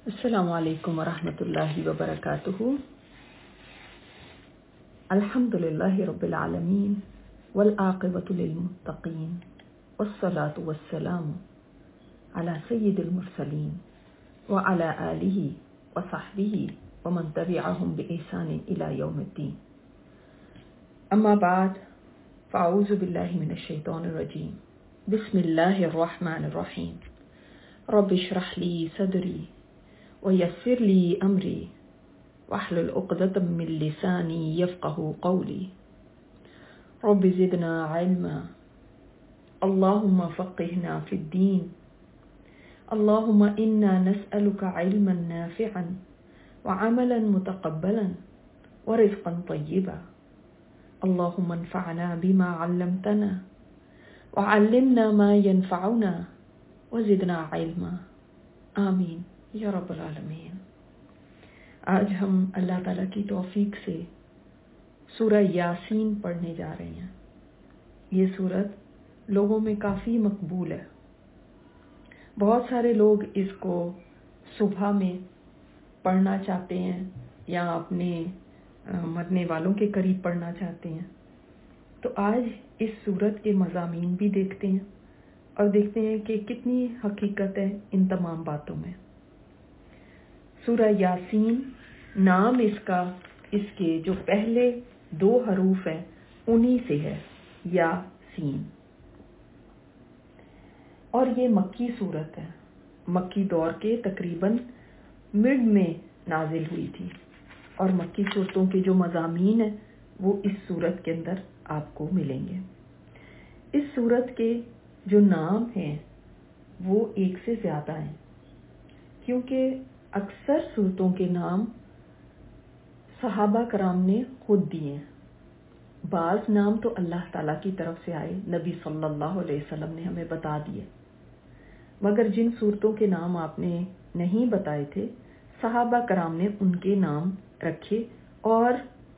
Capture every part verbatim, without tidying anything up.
السلام علیکم ورحمۃ اللہ وبرکاتہ. الحمد للہ رب العالمین والعاقبۃ للمتقین والصلاة والسلام علی سید المرسلین وعلی آلہ وصحبہ ومن تبعہم بإحسان الی یوم الدین. اما بعد فاعوذ باللہ من الشیطان الرجیم. بسم اللہ الرحمن الرحیم. رب اشرح لی صدری وَيَسِّرْ لِي أَمْرِي وَاحْلُلْ عُقْدَةً مِّن لِّسَانِي يَفْقَهُوا قَوْلِي. رَبِّ زِدْنَا عِلْمًا اللهم فقهنا في الدين. اللهم إنا نسألك علما نافعا وعملا متقبلا ورزقا طيبا. اللهم انفعنا بما علمتنا وعلمنا ما ينفعنا وزدنا علما. آمین یا رب العالمین. آج ہم اللہ تعالیٰ کی توفیق سے سورہ یاسین پڑھنے جا رہے ہیں. یہ سورت لوگوں میں کافی مقبول ہے. بہت سارے لوگ اس کو صبح میں پڑھنا چاہتے ہیں یا اپنے مرنے والوں کے قریب پڑھنا چاہتے ہیں. تو آج اس سورت کے مضامین بھی دیکھتے ہیں اور دیکھتے ہیں کہ کتنی حقیقت ہے ان تمام باتوں میں. سورہ یاسین نام اس کا اس کے جو پہلے دو حروف ہیں انہی سے ہے، یا سین. اور یہ مکی سورت ہے. مکی دور کے تقریباً مڈ میں نازل ہوئی تھی اور مکی سورتوں کے جو مضامین ہیں وہ اس سورت کے اندر آپ کو ملیں گے. اس سورت کے جو نام ہیں وہ ایک سے زیادہ ہیں، کیونکہ اکثر صورتوں کے نام صحابہ کرام نے خود دیے ہیں. بعض نام تو اللہ تعالیٰ کی طرف سے آئے، نبی صلی اللہ علیہ وسلم نے ہمیں بتا دیے. مگر جن صورتوں کے نام آپ نے نہیں بتائے تھے صحابہ کرام نے ان کے نام رکھے، اور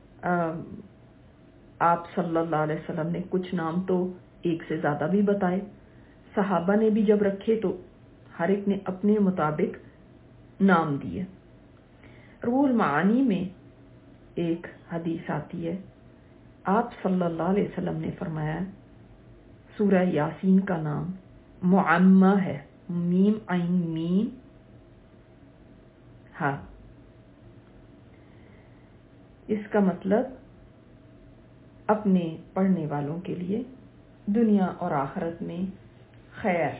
آپ صلی اللہ علیہ وسلم نے کچھ نام تو ایک سے زیادہ بھی بتائے. صحابہ نے بھی جب رکھے تو ہر ایک نے اپنے مطابق نام دیے. روح المعانی میں ایک حدیث آتی ہے، آپ صلی اللہ علیہ وسلم نے فرمایا سورہ یاسین کا نام معمہ ہے، میم عین میم ہاں. اس کا مطلب اپنے پڑھنے والوں کے لیے دنیا اور آخرت میں خیر،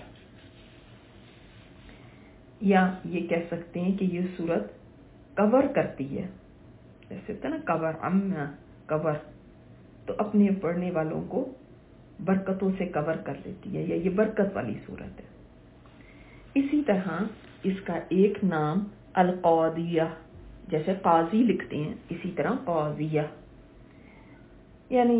یا یہ کہہ سکتے ہیں کہ یہ سورت کور کرتی ہے. جیسے ہوتا ہے نا کور، عمّہ کور، تو اپنے پڑھنے والوں کو برکتوں سے کور کر لیتی ہے، یا یہ برکت والی سورت ہے. اسی طرح اس کا ایک نام القاضیہ، جیسے قاضی لکھتے ہیں اسی طرح قاضیہ، یعنی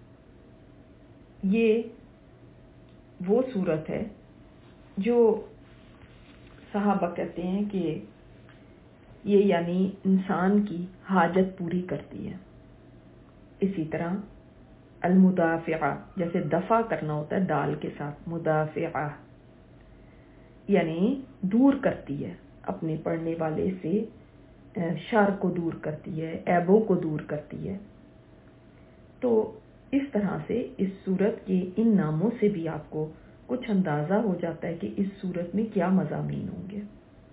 یہ وہ سورت ہے جو صحابہ کہتے ہیں کہ یہ یعنی انسان کی حاجت پوری کرتی ہے. اسی طرح المدافعہ، جیسے دفع کرنا ہوتا ہے ڈال کے ساتھ، مدافعہ یعنی دور کرتی ہے، اپنے پڑھنے والے سے شر کو دور کرتی ہے، عیبوں کو دور کرتی ہے. تو اس طرح سے اس سورت کے ان ناموں سے بھی آپ کو کچھ اندازہ ہو جاتا ہے کہ اس سورت میں کیا مضامین ہوں گے.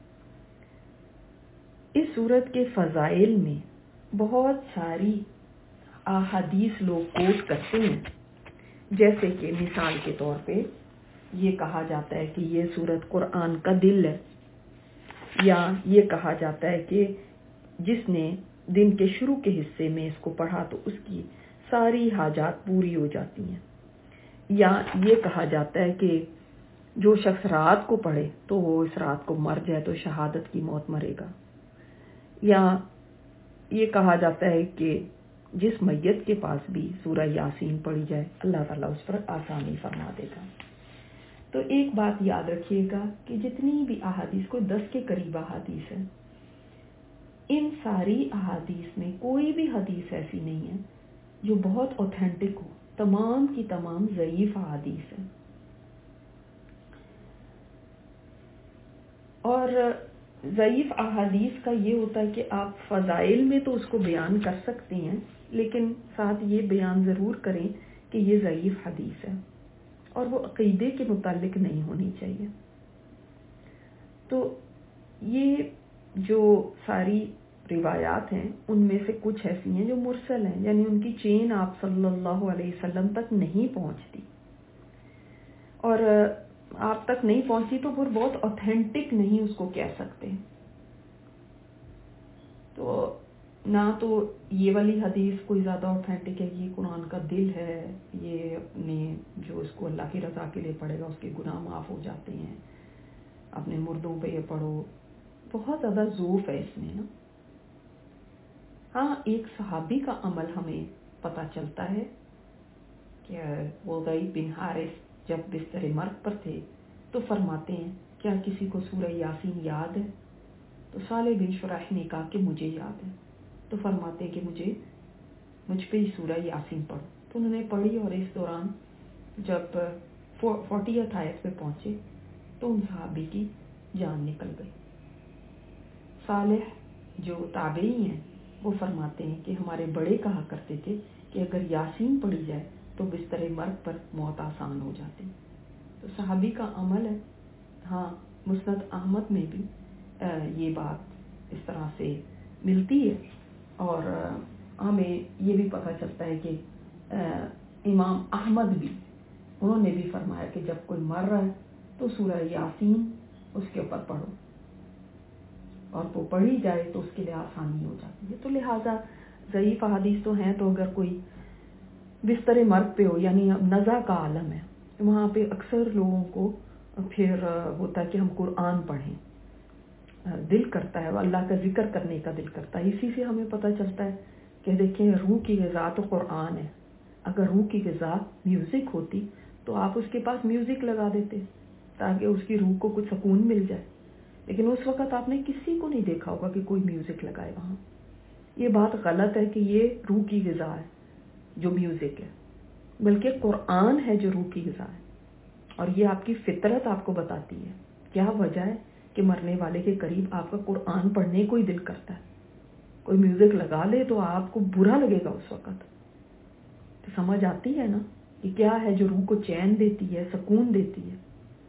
اس سورت کے فضائل میں بہت ساری احادیث لوگ کوٹ کرتے ہیں. جیسے کہ مثال کے طور پہ یہ کہا جاتا ہے کہ یہ سورت قرآن کا دل ہے، یا یہ کہا جاتا ہے کہ جس نے دن کے شروع کے حصے میں اس کو پڑھا تو اس کی ساری حاجات پوری ہو جاتی ہیں. یا یہ کہا جاتا ہے کہ جو شخص رات کو پڑھے تو وہ اس رات کو مر جائے تو شہادت کی موت مرے گا. یا یہ کہا جاتا ہے کہ جس میت کے پاس بھی سورہ یاسین پڑھی جائے اللہ تعالیٰ اس پر آسانی فرما دے گا. تو ایک بات یاد رکھیے گا کہ جتنی بھی احادیث، کو دس کے قریب احادیث ہیں، ان ساری احادیث میں کوئی بھی حدیث ایسی نہیں ہے جو بہت اوتھینٹک ہو. تمام کی تمام ضعیف احادیث ہیں. اور ضعیف احادیث کا یہ ہوتا ہے کہ آپ فضائل میں تو اس کو بیان کر سکتے ہیں، لیکن ساتھ یہ بیان ضرور کریں کہ یہ ضعیف حدیث ہے اور وہ عقیدے کے متعلق نہیں ہونی چاہیے۔ تو یہ جو ساری روایات ہیں ان میں سے کچھ ایسی ہیں جو مرسل ہیں، یعنی ان کی چین آپ صلی اللہ علیہ وسلم تک نہیں پہنچتی، اور آپ تک نہیں پہنچی تو پھر بہت اوتھینٹک نہیں اس کو کہہ سکتے۔ تو نہ تو یہ والی حدیث کوئی زیادہ اوتھینٹک ہے، یہ قرآن کا دل ہے، یہ اپنے جو اس کو اللہ کی رضا کے لیے پڑھے گا اس کے گناہ معاف ہو جاتے ہیں، اپنے مردوں پہ یہ پڑھو، بہت زیادہ ضعف ہے اس میں نا۔ ہاں، ایک صحابی کا عمل ہمیں پتہ چلتا ہے کہ وہ غیب بن حارث جب بستر مرگ پر تھے تو فرماتے ہیں کیا کسی کو سورہ یاسین یاد ہے؟ تو صالح بن شرح نے کہا کہ مجھے یاد ہے، تو فرماتے کہ مجھے مجھ پہ ہی سورہ یاسین پڑھو، تو انہوں نے پڑھی، اور اس دوران جب فورٹیتھ آیت پہ پہنچے تو ان صحابی کی جان نکل گئی۔ صالح جو تابعی ہیں وہ فرماتے ہیں کہ ہمارے بڑے کہا کرتے تھے کہ اگر یاسین پڑھی جائے تو بستر مرگ پر موت آسان ہو جاتی۔ تو صحابی کا عمل ہے۔ ہاں، مسند احمد میں بھی یہ بات اس طرح سے ملتی ہے، اور ہمیں یہ بھی پتہ چلتا ہے کہ امام احمد بھی انہوں نے بھی فرمایا کہ جب کوئی مر رہا ہے تو سورہ یاسین اس کے اوپر پڑھو، اور وہ پڑھی جائے تو اس کے لیے آسانی ہو جاتی ہے۔ تو لہٰذا ضعیف احادیث تو ہیں، تو اگر کوئی بستر مرگ پہ ہو، یعنی نزع کا عالم ہے، وہاں پہ اکثر لوگوں کو پھر ہوتا ہے کہ ہم قرآن پڑھیں، دل کرتا ہے، اللہ کا ذکر کرنے کا دل کرتا ہے۔ اسی سے ہمیں پتہ چلتا ہے کہ دیکھیں روح کی غذا تو قرآن ہے، اگر روح کی غذا میوزک ہوتی تو آپ اس کے پاس میوزک لگا دیتے تاکہ اس کی روح کو کچھ سکون مل جائے، لیکن اس وقت آپ نے کسی کو نہیں دیکھا ہوگا کہ کوئی میوزک لگائے وہاں۔ یہ بات غلط ہے کہ یہ روح کی غذا ہے جو میوزک ہے، بلکہ قرآن ہے جو روح کی غذا ہے، اور یہ آپ کی فطرت آپ کو بتاتی ہے۔ کیا وجہ ہے کہ مرنے والے کے قریب آپ کا قرآن پڑھنے کو ہی دل کرتا ہے، کوئی میوزک لگا لے تو آپ کو برا لگے گا اس وقت۔ تو سمجھ آتی ہے نا کہ کیا ہے جو روح کو چین دیتی ہے، سکون دیتی ہے۔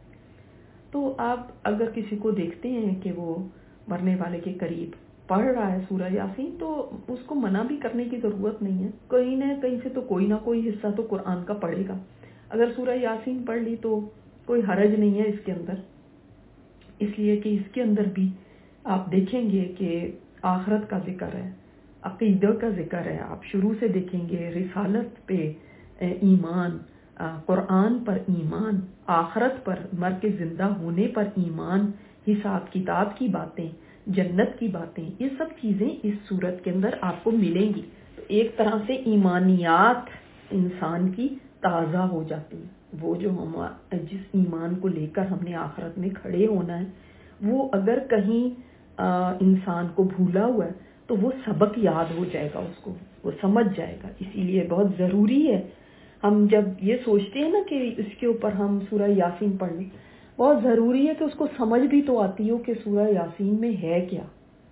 تو آپ اگر کسی کو دیکھتے ہیں کہ وہ مرنے والے کے قریب پڑھ رہا ہے سورہ یاسین، تو اس کو منع بھی کرنے کی ضرورت نہیں ہے، کہیں نہ کہیں سے تو کوئی نہ کوئی حصہ تو قرآن کا پڑھے گا۔ اگر سورہ یاسین پڑھ لی تو کوئی حرج نہیں ہے اس کے اندر، اس لیے کہ اس کے اندر بھی آپ دیکھیں گے کہ آخرت کا ذکر ہے، عقیدہ کا ذکر ہے۔ آپ شروع سے دیکھیں گے رسالت پہ ایمان، قرآن پر ایمان، آخرت پر، مر کے زندہ ہونے پر ایمان، حساب کتاب کی باتیں، جنت کی باتیں، یہ سب چیزیں اس صورت کے اندر آپ کو ملیں گی۔ تو ایک طرح سے ایمانیات انسان کی تازہ ہو جاتی ہیں۔ وہ جو ہم جس ایمان کو لے کر ہم نے آخرت میں کھڑے ہونا ہے، وہ اگر کہیں انسان کو بھولا ہوا ہے تو وہ سبق یاد ہو جائے گا، اس کو وہ سمجھ جائے گا۔ اسی لیے بہت ضروری ہے، ہم جب یہ سوچتے ہیں نا کہ اس کے اوپر ہم سورہ یاسین پڑھ لیں، بہت ضروری ہے کہ اس کو سمجھ بھی تو آتی ہو کہ سورہ یاسین میں ہے کیا۔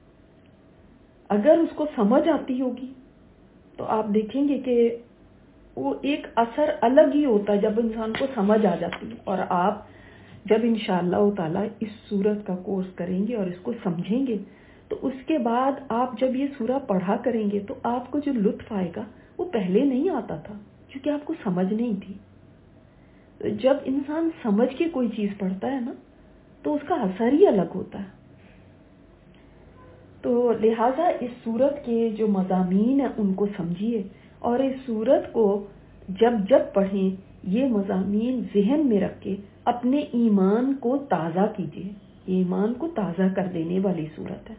اگر اس کو سمجھ آتی ہوگی تو آپ دیکھیں گے کہ وہ ایک اثر الگ ہی ہوتا ہے جب انسان کو سمجھ آ جاتی ہے۔ اور آپ جب انشاءاللہ تعالی اس سورت کا کورس کریں گے اور اس کو سمجھیں گے تو اس کے بعد آپ جب یہ سورہ پڑھا کریں گے تو آپ کو جو لطف آئے گا وہ پہلے نہیں آتا تھا، کیونکہ آپ کو سمجھ نہیں تھی۔ جب انسان سمجھ کے کوئی چیز پڑھتا ہے نا تو اس کا اثر ہی الگ ہوتا ہے۔ تو لہٰذا اس سورت کے جو مضامین ہیں ان کو سمجھیے، اور اس سورت کو جب جب پڑھیں یہ مضامین ذہن میں رکھ کے اپنے ایمان کو تازہ کیجیے۔ ایمان کو تازہ کر دینے والی سورت ہے۔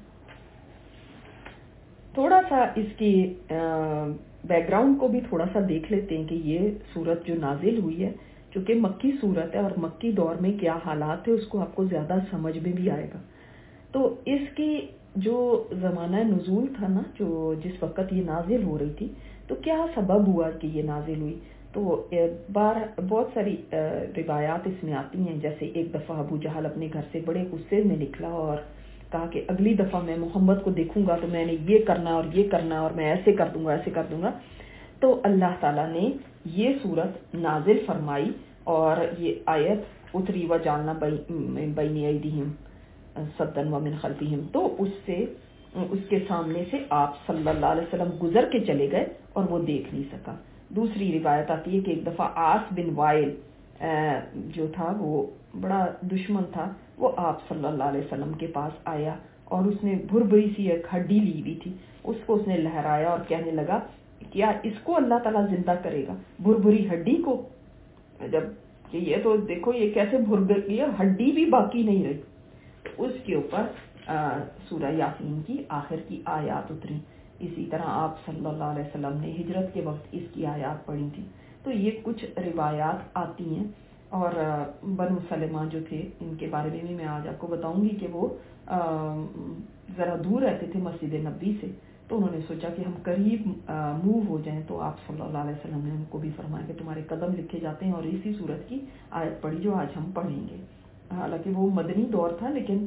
تھوڑا سا اس کی بیک گراؤنڈ کو بھی تھوڑا سا دیکھ لیتے ہیں کہ یہ سورت جو نازل ہوئی ہے، چونکہ مکی سورت ہے اور مکی دور میں کیا حالات تھے اس کو آپ کو زیادہ سمجھ میں بھی آئے گا۔ تو اس کی جو زمانہ نزول تھا نا، جو جس وقت یہ نازل ہو رہی تھی، تو کیا سبب ہوا کہ یہ نازل ہوئی، تو بار بہت ساری روایات اس میں آتی ہیں۔ جیسے ایک دفعہ ابو جہل اپنے گھر سے بڑے غصے میں نکلا اور کہا کہ اگلی دفعہ میں محمد کو دیکھوں گا تو میں نے یہ کرنا اور یہ کرنا اور میں ایسے کر دوں گا ایسے کر دوں گا، تو اللہ تعالیٰ نے یہ صورت نازل فرمائی اور یہ آیت اتری و جعلنا بین ایدیہم سدًا ومن خلفہم، تو اس سے اس کے سامنے سے آپ صلی اللہ علیہ وسلم گزر کے چلے گئے اور وہ دیکھ نہیں سکا۔ دوسری روایت آتی ہے کہ ایک دفعہ عاص بن وائل جو تھا وہ بڑا دشمن تھا، وہ آپ صلی اللہ علیہ وسلم کے پاس آیا اور اس نے بھربری سی ایک ہڈی لی ہوئی تھی، اس کو اس نے لہرایا اور کہنے لگا کیا اس کو اللہ تعالیٰ زندہ کرے گا، بھربری ہڈی کو؟ جب کہ یہ تو دیکھو یہ کیسے بھر گئی ہے، ہڈی بھی باقی نہیں رہی۔ اس کے اوپر سورہ یاسین کی آخر کی آیات اتری۔ اسی طرح آپ صلی اللہ علیہ وسلم نے ہجرت کے وقت اس کی آیات پڑھی تھی۔ تو یہ کچھ روایات آتی ہیں، اور بنو سلمہ جو تھے ان کے بارے میں بھی میں آج آپ کو بتاؤں گی کہ وہ ذرا دور رہتے تھے مسجد نبوی سے، تو انہوں نے سوچا کہ ہم قریب موو ہو جائیں، تو آپ صلی اللہ علیہ وسلم نے ان کو بھی فرمایا کہ تمہارے قدم لکھے جاتے ہیں، اور اسی صورت کی آیت پڑھی جو آج ہم پڑھیں گے۔ حالانکہ وہ مدنی دور تھا، لیکن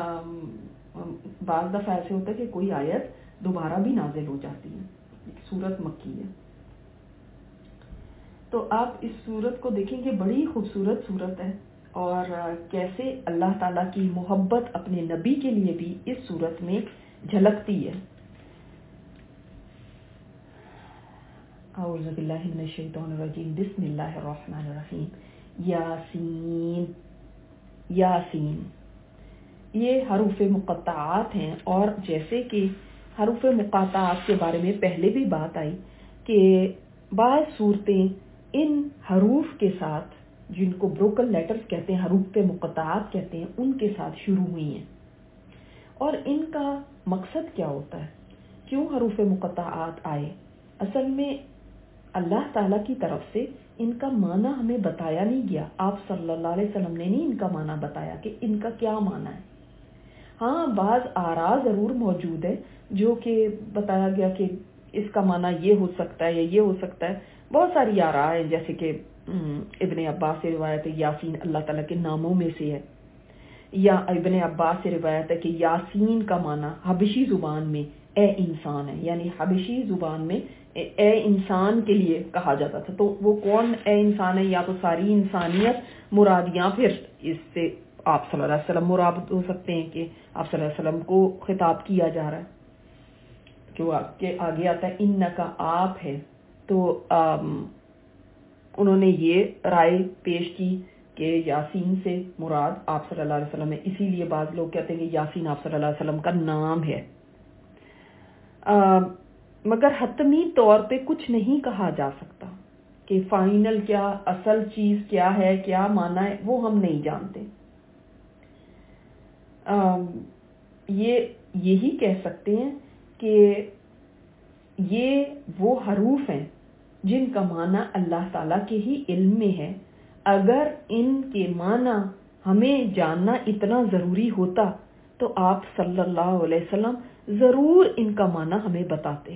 بعض دفعہ ایسے ہوتا ہے کہ کوئی آیت دوبارہ بھی نازل ہو جاتی ہے، سورت مکی ہے۔ تو آپ اس سورت کو دیکھیں گے، بڑی خوبصورت سورت ہے، اور کیسے اللہ تعالیٰ کی محبت اپنے نبی کے لیے بھی اس سورت میں جھلکتی ہے۔ اعوذ باللہ من الشیطان الرجیم، بسم اللہ الرحمن الرحیم۔ یاسین، یاسین یہ حروف مقطعات ہیں، اور جیسے کہ حروف مقطعات کے بارے میں پہلے بھی بات آئی کہ بعض صورتیں ان حروف کے ساتھ، جن کو بروکن لیٹرز کہتے ہیں، حروف مقطعات کہتے ہیں، ان کے ساتھ شروع ہوئی ہیں۔ اور ان کا مقصد کیا ہوتا ہے، کیوں حروف مقطعات آئے؟ اصل میں اللہ تعالیٰ کی طرف سے ان کا معنی ہمیں بتایا نہیں گیا، آپ صلی اللہ علیہ وسلم نے نہیں ان کا معنی بتایا کہ ان کا کیا معنی ہے۔ ہاں بعض آراء ضرور موجود ہے جو کہ بتایا گیا کہ اس کا معنی یہ ہو سکتا ہے یا یہ ہو سکتا ہے، بہت ساری آراء ہیں، جیسے کہ ابن عباس سے روایت ہے یاسین اللہ تعالیٰ کے ناموں میں سے ہے، یا ابن عباس سے روایت ہے کہ یاسین کا معنی حبشی زبان میں اے انسان ہے، یعنی حبشی زبان میں اے انسان کے لیے کہا جاتا تھا۔ تو وہ کون اے انسان ہے؟ یا تو ساری انسانیت مراد، یا پھر اس سے آپ صلی اللہ علیہ وسلم مراد ہو سکتے ہیں کہ آپ صلی اللہ علیہ وسلم کو خطاب کیا جا رہا ہے، کہ وہ آگے آتا ہے انکا آپ ہے۔ تو انہوں نے یہ رائے پیش کی کہ یاسین سے مراد آپ صلی اللہ علیہ وسلم ہے، اسی لیے بعض لوگ کہتے ہیں کہ یاسین آپ صلی اللہ علیہ وسلم کا نام ہے، مگر حتمی طور پہ کچھ نہیں کہا جا سکتا کہ فائنل کیا اصل چیز کیا ہے، کیا معنی ہے، وہ ہم نہیں جانتے۔ یہ یہی کہہ سکتے ہیں کہ یہ وہ حروف ہیں جن کا معنی اللہ تعالیٰ کے ہی علم میں ہے۔ اگر ان کے معنی ہمیں جاننا اتنا ضروری ہوتا تو آپ صلی اللہ علیہ وسلم ضرور ان کا معنی ہمیں بتاتے۔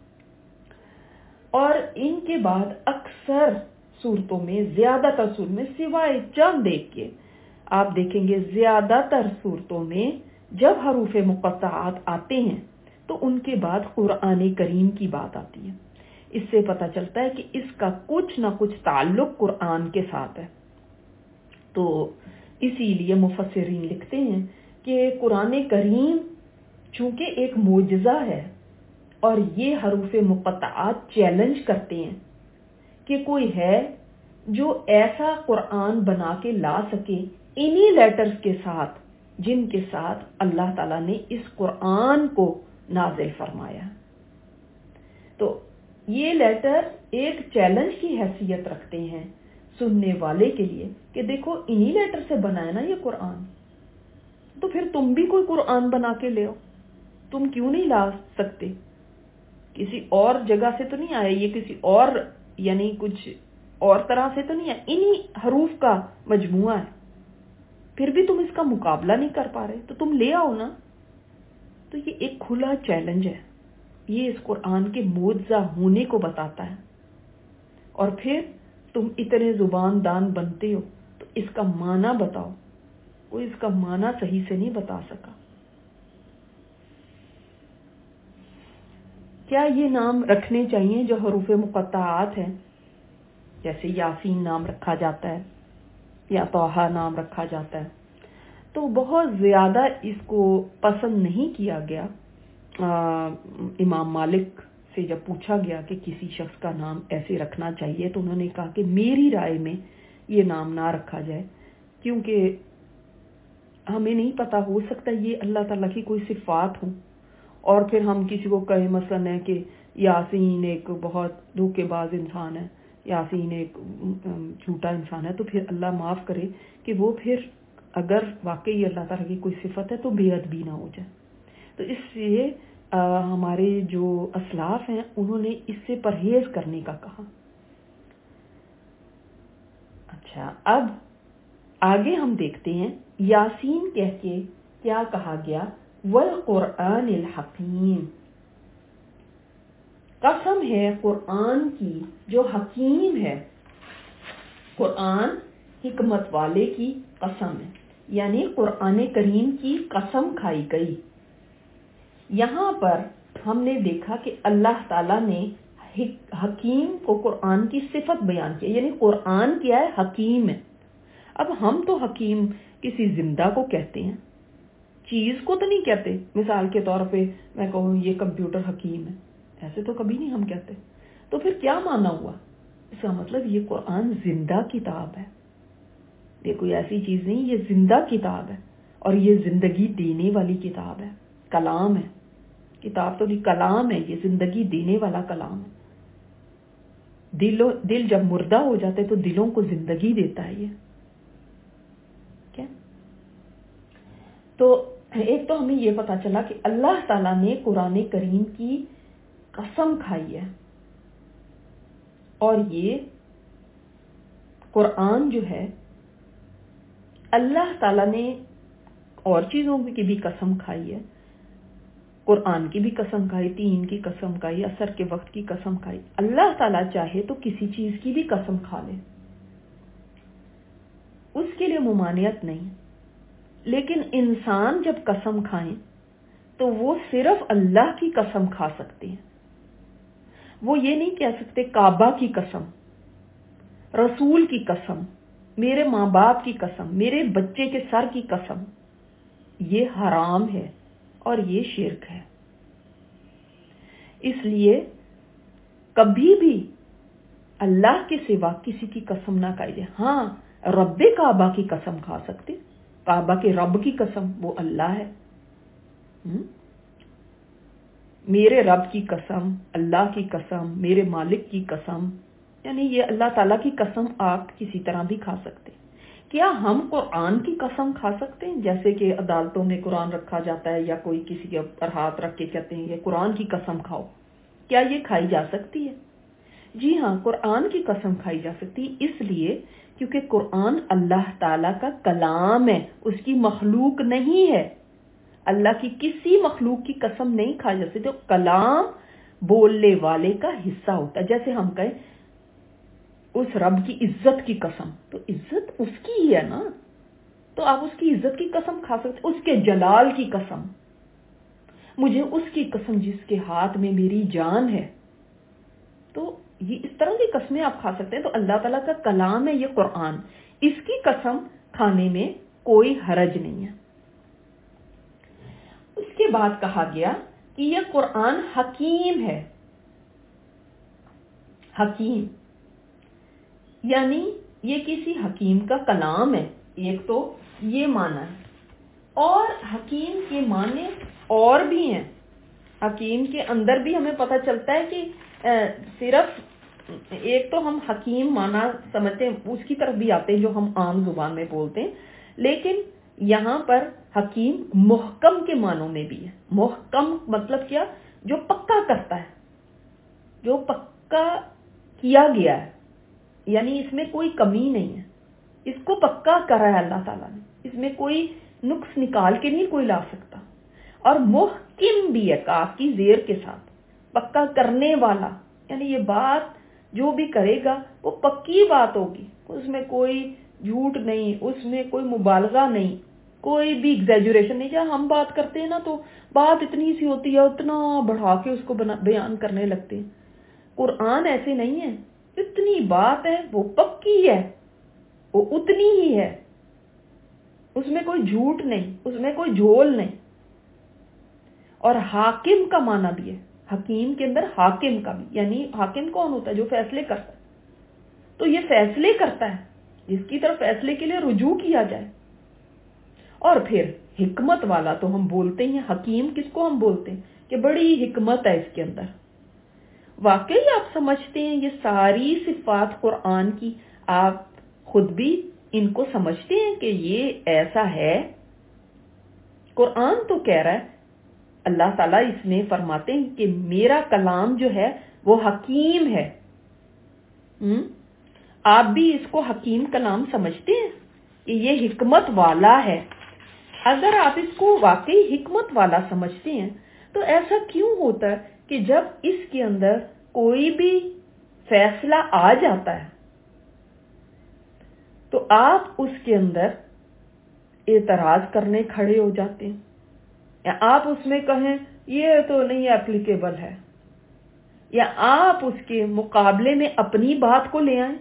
اور ان کے بعد اکثر صورتوں میں، زیادہ تر صورتوں میں سوائے چند ایک کے، آپ دیکھیں گے زیادہ تر صورتوں میں جب حروف مقطعات آتے ہیں تو ان کے بعد قرآن کریم کی بات آتی ہے۔ اس سے پتہ چلتا ہے کہ اس کا کچھ نہ کچھ تعلق قرآن کے ساتھ ہے۔ تو اسی لیے مفسرین لکھتے ہیں کہ قرآن کریم چونکہ ایک معجزہ ہے، اور یہ حروف مقطعات چیلنج کرتے ہیں کہ کوئی ہے جو ایسا قرآن بنا کے لا سکے انہی لیٹرز کے ساتھ جن کے ساتھ اللہ تعالیٰ نے اس قرآن کو نازل فرمایا۔ تو یہ لیٹر ایک چیلنج کی حیثیت رکھتے ہیں سننے والے کے لیے کہ دیکھو انہی لیٹر سے بنا ہے نا یہ قرآن، تو پھر تم بھی کوئی قرآن بنا کے لے آؤ، تم کیوں نہیں لا سکتے؟ کسی اور جگہ سے تو نہیں آیا یہ، کسی اور یعنی کچھ اور طرح سے تو نہیں ہے، انہی حروف کا مجموعہ ہے، پھر بھی تم اس کا مقابلہ نہیں کر پا رہے، تو تم لے آؤ نا۔ تو یہ ایک کھلا چیلنج ہے، یہ اس قرآن کے معجزہ ہونے کو بتاتا ہے۔ اور پھر تم اتنے زبان دان بنتے ہو تو اس کا معنی بتاؤ، کوئی اس کا معنی صحیح سے نہیں بتا سکا۔ کیا یہ نام رکھنے چاہیے جو حروف مقطعات ہیں، جیسے یاسین نام رکھا جاتا ہے یا طٰہٰ نام رکھا جاتا ہے؟ تو بہت زیادہ اس کو پسند نہیں کیا گیا۔ امام مالک سے جب پوچھا گیا کہ کسی شخص کا نام ایسے رکھنا چاہیے تو انہوں نے کہا کہ میری رائے میں یہ نام نہ رکھا جائے، کیونکہ ہمیں نہیں پتا، ہو سکتا یہ اللہ تعالیٰ کی کوئی صفات ہوں اور پھر ہم کسی کو کہیں مثلاً ہے کہ یاسین ایک بہت دھوکے باز انسان ہے، یاسین ایک جھوٹا انسان ہے، تو پھر اللہ معاف کرے کہ وہ پھر اگر واقعی اللہ تعالیٰ کی کوئی صفت ہے تو بے ادبی نہ ہو جائے۔ تو اس لیے ہمارے جو اسلاف ہیں انہوں نے اس سے پرہیز کرنے کا کہا۔ اچھا، اب آگے ہم دیکھتے ہیں یاسین کہہ کے کیا کہا گیا، والقرآن الحکیم، قسم ہے قرآن کی جو حکیم ہے، قرآن حکمت والے کی قسم ہے، یعنی قرآن کریم کی قسم کھائی گئی۔ یہاں پر ہم نے دیکھا کہ اللہ تعالیٰ نے حکیم کو قرآن کی صفت بیان کی، یعنی قرآن کیا ہے، حکیم ہے۔ اب ہم تو حکیم کسی زندہ کو کہتے ہیں، چیز کو تو نہیں کہتے۔ مثال کے طور پہ میں کہوں یہ کمپیوٹر حکیم ہے، ایسے تو کبھی نہیں ہم کہتے۔ تو پھر کیا مانا ہوا؟ اس کا مطلب یہ قرآن زندہ کتاب ہے، یہ کوئی ایسی چیز نہیں، یہ زندہ کتاب ہے اور یہ زندگی دینے والی کتاب ہے، کلام ہے۔ کتاب تو نہیں، کلام ہے، یہ زندگی دینے والا کلام ہے۔ دل دل جب مردہ ہو جاتے تو دلوں کو زندگی دیتا ہے یہ، کیا؟ تو ایک تو ہمیں یہ پتا چلا کہ اللہ تعالیٰ نے قرآن کریم کی قسم کھائی ہے، اور یہ قرآن جو ہے اللہ تعالیٰ نے اور چیزوں کی بھی قسم کھائی ہے، قرآن کی بھی قسم کھائی، تین کی قسم کھائی، عصر کے وقت کی قسم کھائی۔ اللہ تعالیٰ چاہے تو کسی چیز کی بھی قسم کھا لے، اس کے لیے ممانعت نہیں، لیکن انسان جب قسم کھائیں تو وہ صرف اللہ کی قسم کھا سکتے ہیں۔ وہ یہ نہیں کہہ سکتے کعبہ کی قسم، رسول کی قسم، میرے ماں باپ کی قسم، میرے بچے کے سر کی قسم۔ یہ حرام ہے اور یہ شرک ہے۔ اس لیے کبھی بھی اللہ کے سوا کسی کی قسم نہ کھائی جائے۔ ہاں، رب کعبہ کی قسم کھا سکتے، کعبہ کے رب کی قسم، وہ اللہ ہے۔ میرے رب کی قسم، اللہ کی قسم، میرے مالک کی قسم، یعنی یہ اللہ تعالیٰ کی قسم آپ کسی طرح بھی کھا سکتے۔ کیا ہم قرآن کی قسم کھا سکتے ہیں؟ جیسے کہ عدالتوں میں قرآن رکھا جاتا ہے یا کوئی کسی کے اوپر ہاتھ رکھ کے کہتے ہیں یہ قرآن کی قسم کھاؤ، کیا یہ کھائی جا سکتی ہے؟ جی ہاں، قرآن کی قسم کھائی جا سکتی، اس لیے کیونکہ قرآن اللہ تعالیٰ کا کلام ہے، اس کی مخلوق نہیں ہے۔ اللہ کی کسی مخلوق کی قسم نہیں کھائی جا سکتی، تو کلام بولنے والے کا حصہ ہوتا ہے۔ جیسے ہم کہیں اس رب کی عزت کی قسم، تو عزت اس کی ہی ہے نا، تو آپ اس کی عزت کی قسم کھا سکتے۔ اس کے جلال کی قسم، مجھے اس کی قسم جس کے ہاتھ میں میری جان ہے، تو یہ اس طرح کی قسمیں آپ کھا سکتے ہیں۔ تو اللہ تعالیٰ کا کلام ہے یہ قرآن، اس کی قسم کھانے میں کوئی حرج نہیں ہے۔ اس کے بعد کہا گیا کہ یہ قرآن حکیم ہے۔ حکیم یعنی یہ کسی حکیم کا کلام ہے، ایک تو یہ معنی ہے، اور حکیم کے معنی اور بھی ہیں۔ حکیم کے اندر بھی ہمیں پتہ چلتا ہے کہ صرف ایک تو ہم حکیم معنی سمجھتے ہیں، اس کی طرف بھی آتے ہیں جو ہم عام زبان میں بولتے ہیں، لیکن یہاں پر حکیم محکم کے معنوں میں بھی ہے۔ محکم مطلب کیا؟ جو پکا کرتا ہے، جو پکا کیا گیا ہے، یعنی اس میں کوئی کمی نہیں ہے، اس کو پکا کرا ہے اللہ تعالیٰ نے، اس میں کوئی نقص نکال کے نہیں کوئی لا سکتا۔ اور محکم بھی ہے، کاف کی زیر کے ساتھ، پکا کرنے والا، یعنی یہ بات جو بھی کرے گا وہ پکی بات ہوگی، اس میں کوئی جھوٹ نہیں، اس میں کوئی مبالغہ نہیں، کوئی بھی ایگزیجوریشن نہیں. جب ہم بات کرتے ہیں نا تو بات اتنی سی ہوتی ہے, اتنا بڑھا کے اس کو بیان کرنے لگتے ہیں. قرآن ایسے نہیں ہے, اتنی بات ہے وہ پکی ہے, وہ اتنی ہی ہے, اس میں کوئی جھوٹ نہیں, اس میں کوئی جھول نہیں. اور حاکم کا معنی بھی ہے, حکیم کے اندر حاکم کا بھی, یعنی حاکم کون ہوتا ہے؟ جو فیصلے کرتا ہے. تو یہ فیصلے کرتا ہے جس کی طرف فیصلے کے لیے رجوع کیا جائے. اور پھر حکمت والا تو ہم بولتے ہیں, حکیم کس کو ہم بولتے ہیں کہ بڑی حکمت ہے اس کے اندر. واقعی آپ سمجھتے ہیں یہ ساری صفات قرآن کی, آپ خود بھی ان کو سمجھتے ہیں کہ یہ ایسا ہے؟ قرآن تو کہہ رہا ہے, اللہ تعالیٰ اس میں فرماتے ہیں کہ میرا کلام جو ہے وہ حکیم ہے. آپ بھی اس کو حکیم کلام سمجھتے ہیں کہ یہ حکمت والا ہے. اگر آپ اس کو واقعی حکمت والا سمجھتے ہیں تو ایسا کیوں ہوتا ہے کہ جب اس کے اندر کوئی بھی فیصلہ آ جاتا ہے تو آپ اس کے اندر اعتراض کرنے کھڑے ہو جاتے ہیں, یا آپ اس میں کہیں یہ تو نہیں اپلیکیبل ہے, یا آپ اس کے مقابلے میں اپنی بات کو لے آئیں.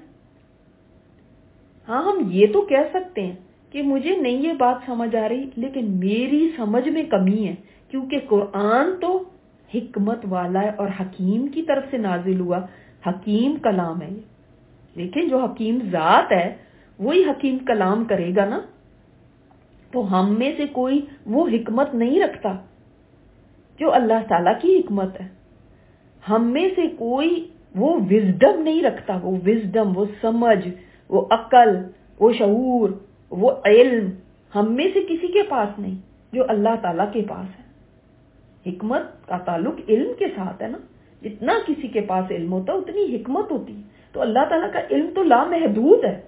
ہاں, ہم یہ تو کہہ سکتے ہیں کہ مجھے نہیں یہ بات سمجھ آ رہی, لیکن میری سمجھ میں کمی ہے, کیونکہ قرآن تو حکمت والا ہے اور حکیم کی طرف سے نازل ہوا حکیم کلام ہے. لیکن جو حکیم ذات ہے وہی حکیم کلام کرے گا نا. تو ہم میں سے کوئی وہ حکمت نہیں رکھتا جو اللہ تعالیٰ کی حکمت ہے. ہم میں سے کوئی وہ وزڈم نہیں رکھتا, وہ وزڈم, وہ سمجھ, وہ عقل, وہ شعور, وہ علم ہم میں سے کسی کے پاس نہیں جو اللہ تعالیٰ کے پاس ہے. حکمت کا تعلق علم کے ساتھ ہے نا. جتنا کسی کے پاس علم ہوتا ہے اتنی حکمت ہوتی ہے. تو اللہ تعالیٰ کا علم تو لامحدود ہے,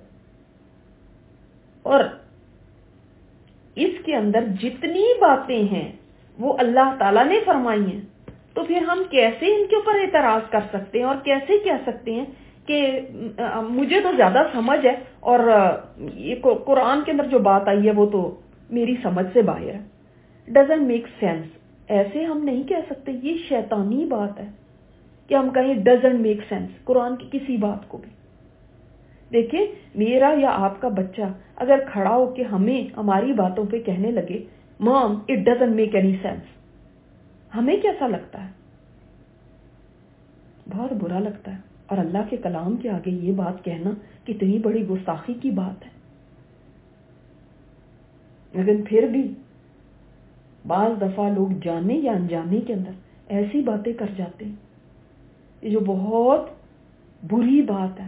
اور اس کے اندر جتنی باتیں ہیں وہ اللہ تعالیٰ نے فرمائی ہیں. تو پھر ہم کیسے ان کے اوپر اعتراض کر سکتے ہیں اور کیسے کہہ سکتے ہیں کہ مجھے تو زیادہ سمجھ ہے اور یہ قرآن کے اندر جو بات آئی ہے وہ تو میری سمجھ سے باہر ہے. Doesn't make sense. ایسے ہم نہیں کہہ سکتے, یہ شیطانی بات ہے کہ ہم کہیں ڈزنٹ میک سینس قرآن کی کسی بات کو بھی. دیکھیں, میرا یا آپ کا بچہ اگر کھڑا ہو کے ہمیں ہماری باتوں پہ کہنے لگے mom it doesn't make any sense, ہمیں کیسا لگتا ہے؟ بہت برا لگتا ہے. اور اللہ کے کلام کے آگے یہ بات کہنا کتنی بڑی گستاخی کی بات ہے. لیکن پھر بھی بعض دفعہ لوگ جانے یا انجانے کے اندر ایسی باتیں کر جاتے ہیں جو بہت بری بات ہے,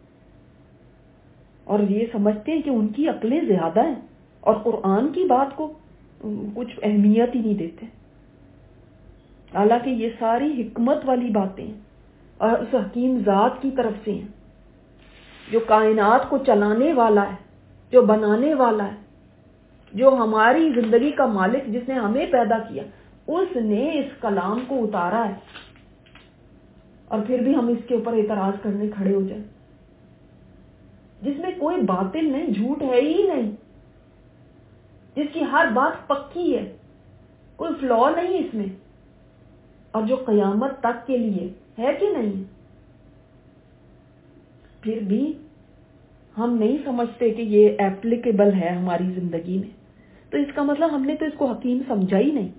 اور یہ سمجھتے ہیں کہ ان کی عقلیں زیادہ ہیں اور قرآن کی بات کو کچھ اہمیت ہی نہیں دیتے. حالانکہ یہ ساری حکمت والی باتیں ہیں اور اس حکیم ذات کی طرف سے ہیں جو کائنات کو چلانے والا ہے, جو بنانے والا ہے, جو ہماری زندگی کا مالک, جس نے ہمیں پیدا کیا, اس نے اس کلام کو اتارا ہے. اور پھر بھی ہم اس کے اوپر اعتراض کرنے کھڑے ہو جائیں جس میں کوئی باطل نہیں, جھوٹ ہے ہی نہیں, جس کی ہر بات پکی ہے, کوئی فلا نہیں اس میں, اور جو قیامت تک کے لیے ہے کہ نہیں. پھر بھی ہم نہیں سمجھتے کہ یہ ایپلیکیبل ہے ہماری زندگی میں. تو اس کا مطلب ہم نے تو اس کو حکیم سمجھا ہی نہیں.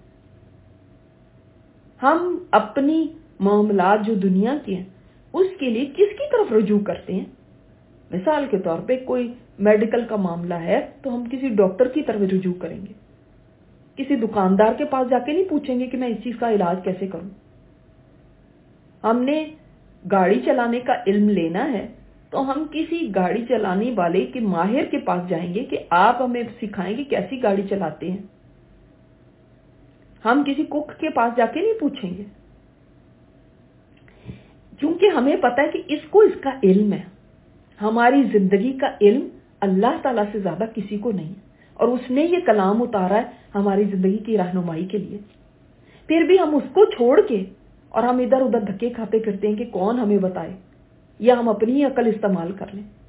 ہم اپنی معاملات جو دنیا کے ہیں اس کے لیے کس کی طرف رجوع کرتے ہیں؟ مثال کے طور پہ کوئی میڈیکل کا معاملہ ہے تو ہم کسی ڈاکٹر کی طرف رجوع کریں گے, کسی دکاندار کے پاس جا کے نہیں پوچھیں گے کہ میں اس چیز کا علاج کیسے کروں. ہم نے گاڑی چلانے کا علم لینا ہے تو ہم کسی گاڑی چلانے والے کے ماہر کے پاس جائیں گے کہ آپ ہمیں سکھائیں گے کیسی گاڑی چلاتے ہیں. ہم کسی کک کے پاس جا کے نہیں پوچھیں گے, کیونکہ ہمیں پتا ہے کہ اس کو اس کا علم ہے. ہماری زندگی کا علم اللہ تعالیٰ سے زیادہ کسی کو نہیں, اور اس نے یہ کلام اتارا ہے ہماری زندگی کی رہنمائی کے لیے. پھر بھی ہم اس کو چھوڑ کے اور ہم ادھر ادھر دھکے کھاتے پھرتے ہیں کہ کون ہمیں بتائے, یا ہم اپنی عقل استعمال کر لیں.